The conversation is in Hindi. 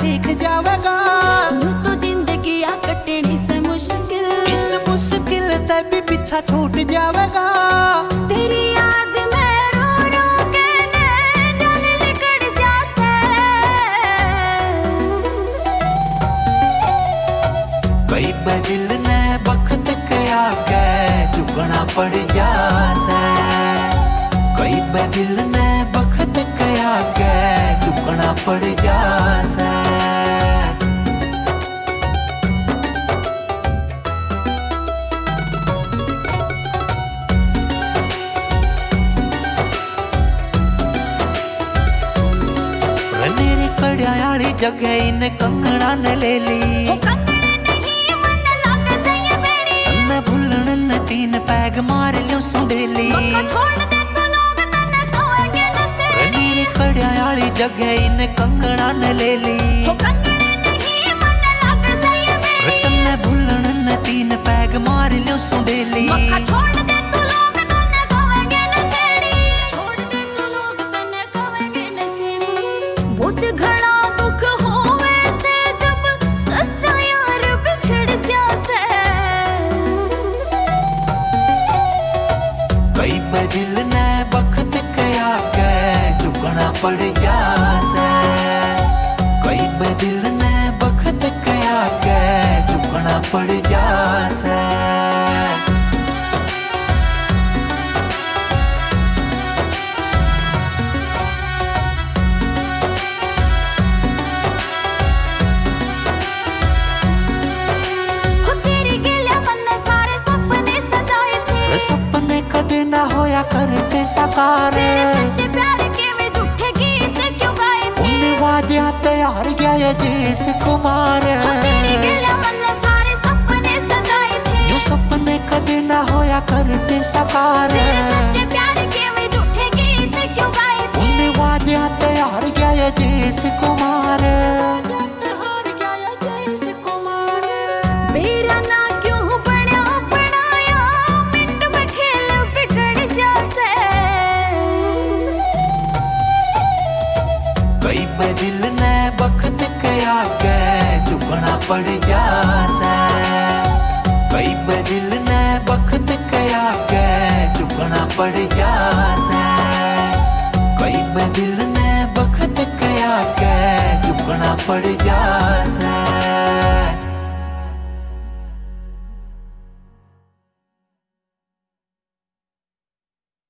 सीख जावेगा। तो जिंदगी आ कटनी से मुश्किल, इस मुश्किल ते भी पीछा छूट जावेगा। तेरी याद में रो रो के नैन लिकड़ जासे। कई बदिल ने बखत के आगे झुकना पड़ जासे। कई बदिल ने बखत के आगे झुकना पड़ जासे। कड़ियाली जगह इन कंगना ने ले ली, न भूलन न तीन पैग मार लियो सुडेली। रणीर कड़ियाली जगह इन कंगना ने ले ली, रतन न भूलन न तीन पैग मार लियो सुडेली। घड़ा दुख होवे से जब सच्चा यार बिछड़ जासे। कई बदिल ने बखत के आगे झुकना पड़ जासे। कई बदिल ने बखत के आगे झुकना पड़ जासे। सपने कदे ना होया करते साकार। सच्चे प्यार के वे झूठे गीत क्यों गाए थे? उन्हें वादियां तैयार गया ये जैस कुमार। सारे सपने सजाए थे, यूं सपने कदे ना होया करते साकार। सच्चे प्यार के वे झूठे गीत क्यों गाए थे? उन्हें वादियां तैयार गया ये जैस कुमार। मेरा ना क्यों बना बनाया मिट में खेल बिगड़ जासे। कई बदिल ने बखत के आगे झुकना पड़ जासे। कई बदिल ने बखत के आगे झुकना पड़ जासे।